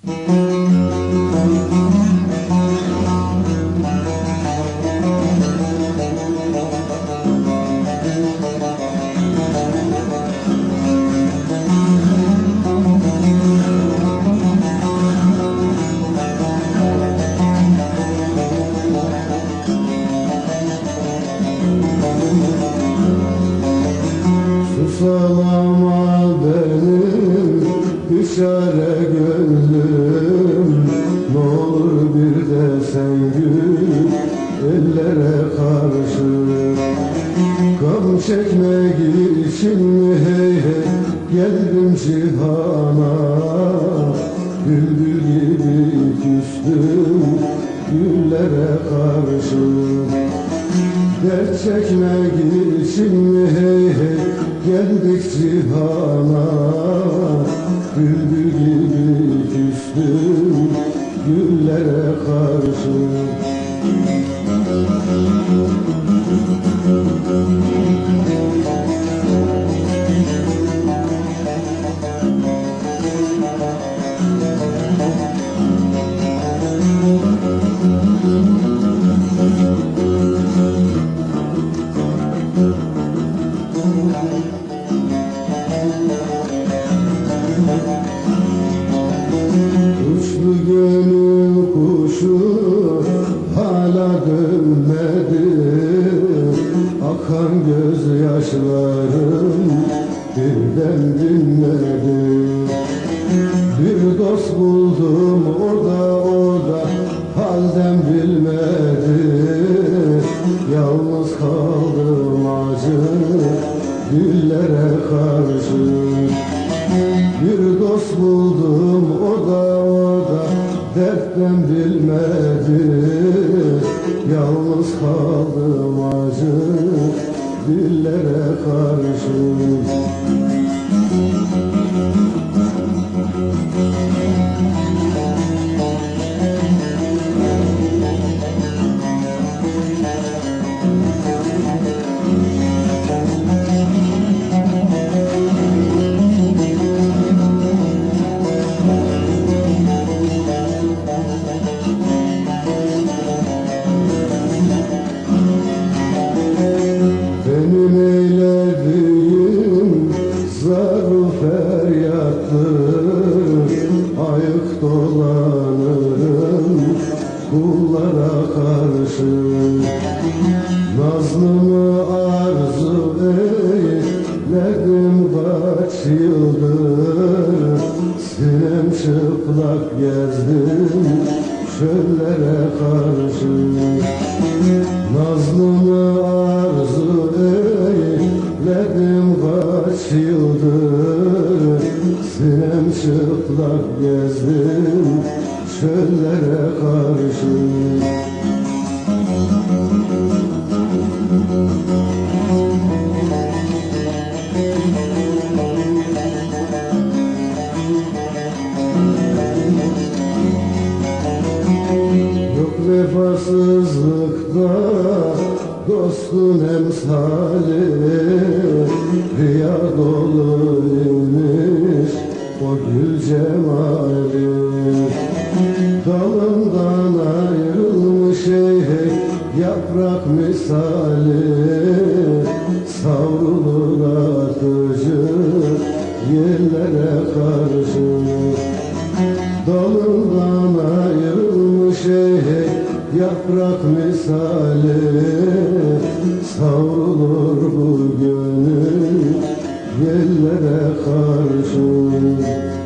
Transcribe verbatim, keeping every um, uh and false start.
Susalama benim düşare gönlüm, ne olur bir de sen gül ellere karşı. Gam çekmek için mi hey hey geldim cihana, bülbül gibi küstüm güllere karşı. Dert çekmek için mi hey hey geldik cihana, bülbül gibi küstüm güllere karşı. Uçlu gönül kuşu hala dönmedi, akan gözyaşlarım birden dinmedi. Bir dost buldum o da o da halden bilmedi, yalnız kaldım acı dillere karşı. Bir dost buldum o da o da dertten bilmedi, yalnız kaldım acı dillere karşı. Benim eylediğim zar-ı feryattır, ayık dolanırım kullara karşı. Nazlımı arzu eyledim kaç yıldır, sinem çıplak gezdim çöllere karşı. Nazlımı arzu eyledim kaç yıldır, sinem çıplak gezdim çöllere karşı. Yok vefasızlıkta dostun emsali, riya dolu imiş o gül cemali. Dalından ayrılmış ey hey yaprak misali, savrulur atıcı yerlere karşı. Dalından ayrılmış ey hey yaprak misali, savrulur bu gönül yerlere karşı.